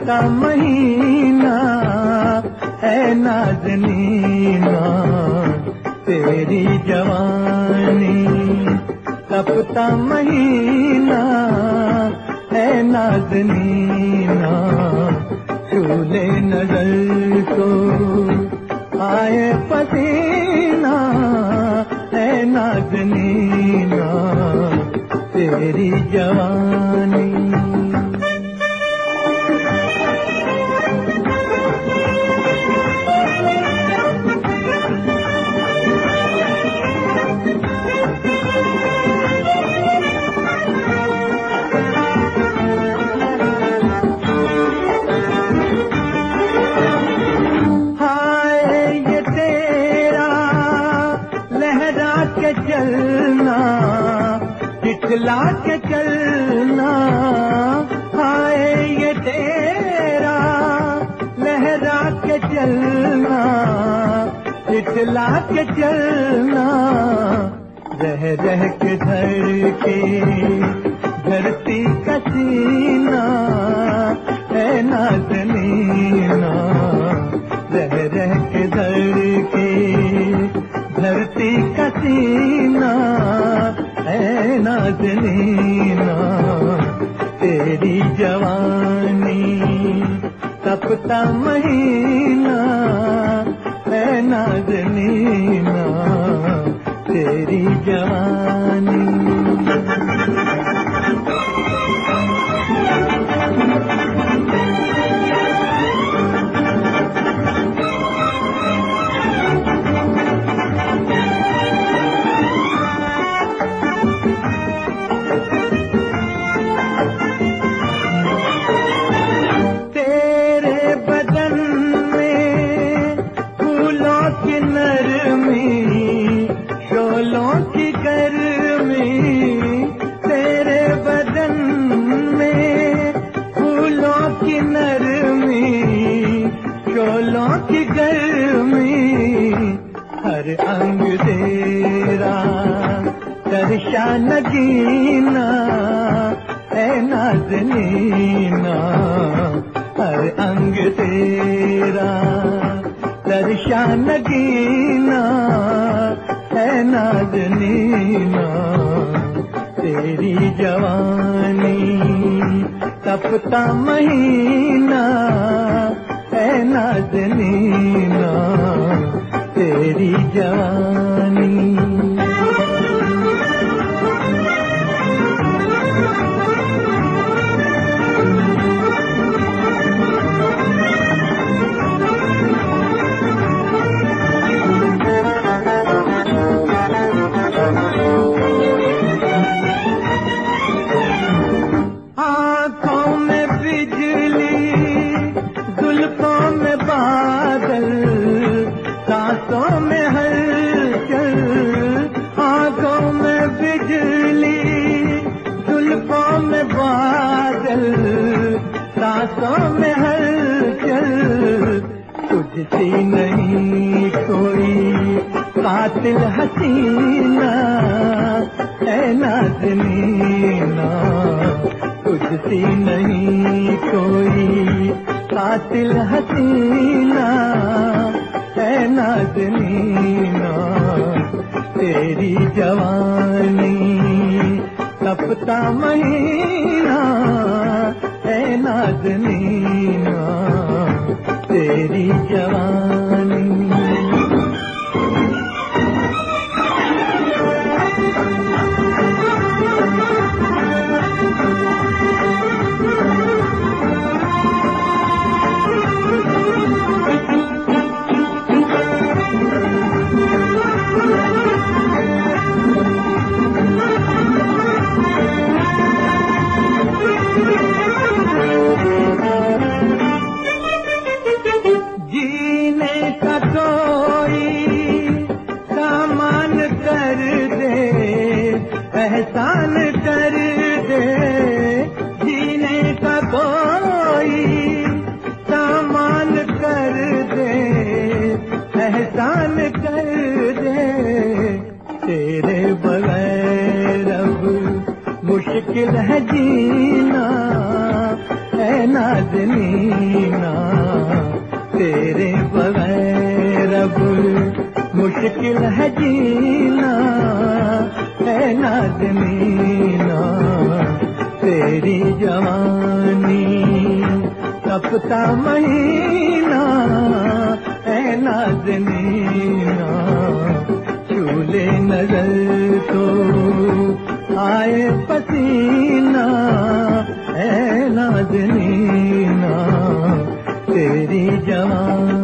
तपता महीना है नाज़नीना तेरी जवानी, तपता महीना है नाज़नीना छूले नजर को आए पसीना है नाज़नीना तेरी जवानी। चलना दिखला के चलना, हाय ये तेरा लहरा के चलना दिखला के चलना, रह रह के धड़के धरती का सीना है नाज़नीना, रह रह के धड़के धरती का सीना है नाज़नीना तेरी जवानी, तपता महीना है नाज़नीना तेरी जवानी। शोलों की गर्मी तेरे बदन में, फूलों की नरमी शोलों की गर्मी, हर अंग तेरा तरशा नगीना है नाज़नीना, हर अंग तेरा तरशा नगीना है नाज़नीना तेरी जवानी, तपता महीना है नाज़नीना तेरी जवानी। सांसों में हलचल, आंखों में बिजली, जुल्फों में बादल, सांसों में हलचल, तुझसी नहीं कोई कातिल हसीना है नाज़नीना, तुझसी नहीं कोई कातिल हसीना है नाज़नीना तेरी जवानी, तपता महीना है नाज़नीना तेरी जवानी। एहसान कर दे, जीने का कोई सामान कर दे, एहसान कर दे, तेरे बगैर अब मुश्किल है जीना है नाज़नीना, अब मुश्किल है जीना है नाज़नीना तेरी जवानी कपता महीना है नाज़नीना चूले नजर तो आए पसीना है नाज़नीना तेरी जवानी